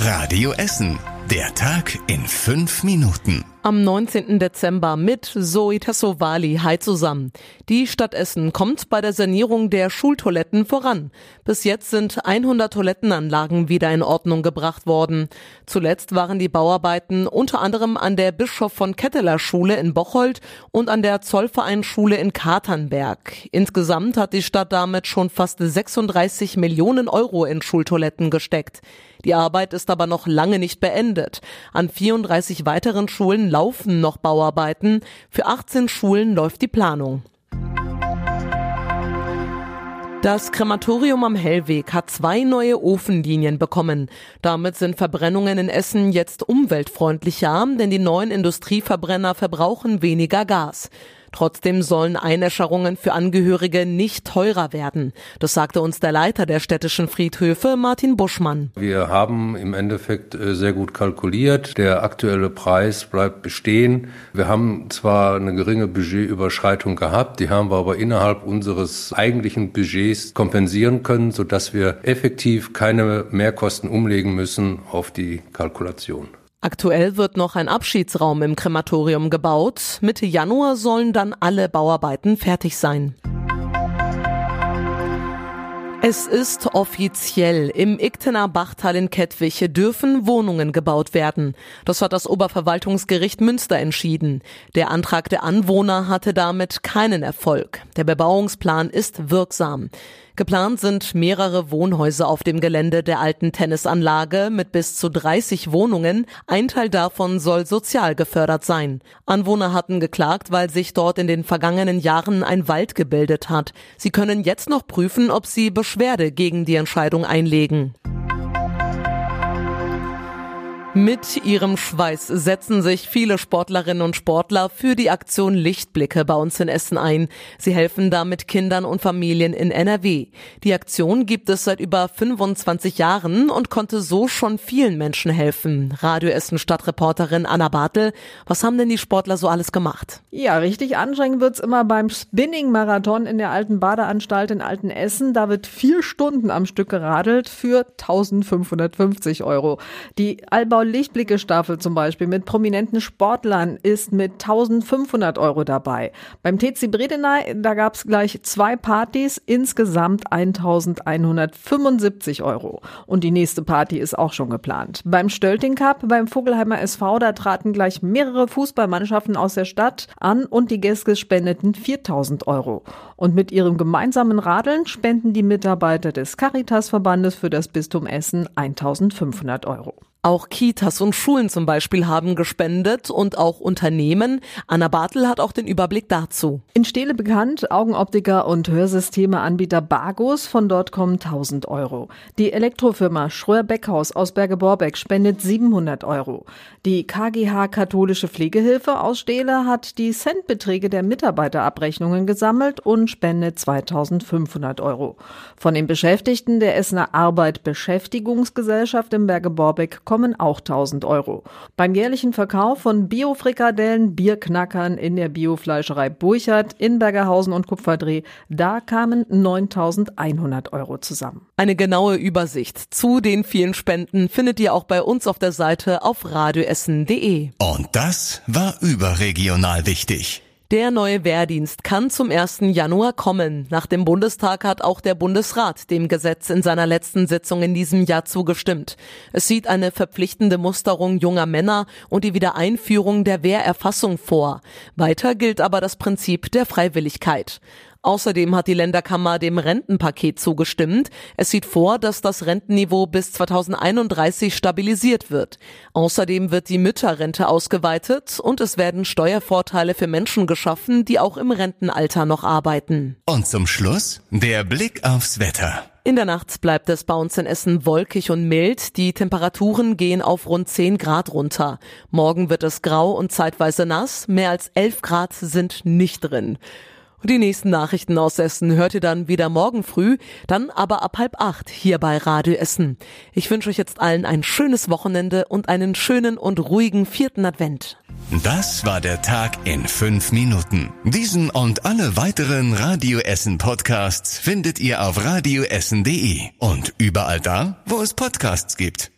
Radio Essen. Der Tag in 5 Minuten. Am 19. Dezember mit Zoe Tassovali. Hi zusammen. Die Stadt Essen kommt bei der Sanierung der Schultoiletten voran. Bis jetzt sind 100 Toilettenanlagen wieder in Ordnung gebracht worden. Zuletzt waren die Bauarbeiten unter anderem an der Bischof von Ketteler Schule in Bocholt und an der Zollvereinsschule in Katernberg. Insgesamt hat die Stadt damit schon fast 36 Millionen Euro in Schultoiletten gesteckt. Die Arbeit ist aber noch lange nicht beendet. An 34 weiteren Schulen laufen noch Bauarbeiten. Für 18 Schulen läuft die Planung. Das Krematorium am Hellweg hat 2 neue Ofenlinien bekommen. Damit sind Verbrennungen in Essen jetzt umweltfreundlicher, denn die neuen Industrieverbrenner verbrauchen weniger Gas. Trotzdem sollen Einäscherungen für Angehörige nicht teurer werden. Das sagte uns der Leiter der städtischen Friedhöfe, Martin Buschmann. Wir haben im Endeffekt sehr gut kalkuliert. Der aktuelle Preis bleibt bestehen. Wir haben zwar eine geringe Budgetüberschreitung gehabt, die haben wir aber innerhalb unseres eigentlichen Budgets kompensieren können, sodass wir effektiv keine Mehrkosten umlegen müssen auf die Kalkulation. Aktuell wird noch ein Abschiedsraum im Krematorium gebaut. Mitte Januar sollen dann alle Bauarbeiten fertig sein. Es ist offiziell. Im Iktener Bachtal in Kettwig dürfen Wohnungen gebaut werden. Das hat das Oberverwaltungsgericht Münster entschieden. Der Antrag der Anwohner hatte damit keinen Erfolg. Der Bebauungsplan ist wirksam. Geplant sind mehrere Wohnhäuser auf dem Gelände der alten Tennisanlage mit bis zu 30 Wohnungen. Ein Teil davon soll sozial gefördert sein. Anwohner hatten geklagt, weil sich dort in den vergangenen Jahren ein Wald gebildet hat. Sie können jetzt noch prüfen, ob sie Beschwerde gegen die Entscheidung einlegen. Mit ihrem Schweiß setzen sich viele Sportlerinnen und Sportler für die Aktion Lichtblicke bei uns in Essen ein. Sie helfen damit Kindern und Familien in NRW. Die Aktion gibt es seit über 25 Jahren und konnte so schon vielen Menschen helfen. Radio Essen Stadtreporterin Anna Bartel, was haben denn die Sportler so alles gemacht? Ja, richtig anstrengend wird's immer beim Spinning-Marathon in der alten Badeanstalt in Altenessen. Da wird 4 Stunden am Stück geradelt für 1.550 €. Die Lichtblicke-Staffel zum Beispiel mit prominenten Sportlern ist mit 1.500 € dabei. Beim TC Bredeney, da gab es gleich 2 Partys, insgesamt 1.175 €. Und die nächste Party ist auch schon geplant. Beim Stölting Cup, beim Vogelheimer SV, da traten gleich mehrere Fußballmannschaften aus der Stadt an und die Gäste spendeten 4.000 €. Und mit ihrem gemeinsamen Radeln spenden die Mitarbeiter des Caritas-Verbandes für das Bistum Essen 1.500 €. Auch Kitas und Schulen zum Beispiel haben gespendet und auch Unternehmen. Anna Bartel hat auch den Überblick dazu. In Steele bekannt, Augenoptiker und Hörsystemeanbieter Bargus, von dort kommen 1.000 €. Die Elektrofirma Schröer-Beckhaus aus Berge-Borbeck spendet 700 €. Die KGH Katholische Pflegehilfe aus Steele hat die Centbeträge der Mitarbeiterabrechnungen gesammelt und spendet 2.500 €. Von den Beschäftigten der Essener Arbeit-Beschäftigungsgesellschaft in Berge-Borbeck kommen auch 1.000 €. Beim jährlichen Verkauf von Bio-Frikadellen, Bierknackern in der Biofleischerei Burchard in Bergerhausen und Kupferdreh, da kamen 9.100 € zusammen. Eine genaue Übersicht zu den vielen Spenden findet ihr auch bei uns auf der Seite auf radioessen.de. Und das war überregional wichtig. Der neue Wehrdienst kann zum 1. Januar kommen. Nach dem Bundestag hat auch der Bundesrat dem Gesetz in seiner letzten Sitzung in diesem Jahr zugestimmt. Es sieht eine verpflichtende Musterung junger Männer und die Wiedereinführung der Wehrerfassung vor. Weiter gilt aber das Prinzip der Freiwilligkeit. Außerdem hat die Länderkammer dem Rentenpaket zugestimmt. Es sieht vor, dass das Rentenniveau bis 2031 stabilisiert wird. Außerdem wird die Mütterrente ausgeweitet und es werden Steuervorteile für Menschen geschaffen, die auch im Rentenalter noch arbeiten. Und zum Schluss der Blick aufs Wetter. In der Nacht bleibt es bei uns in Essen wolkig und mild. Die Temperaturen gehen auf rund 10 Grad runter. Morgen wird es grau und zeitweise nass. Mehr als 11 Grad sind nicht drin. Und die nächsten Nachrichten aus Essen hört ihr dann wieder morgen früh, dann aber ab 7:30 hier bei Radio Essen. Ich wünsche euch jetzt allen ein schönes Wochenende und einen schönen und ruhigen 4. Advent. Das war der Tag in 5 Minuten. Diesen und alle weiteren Radio Essen Podcasts findet ihr auf radioessen.de und überall da, wo es Podcasts gibt.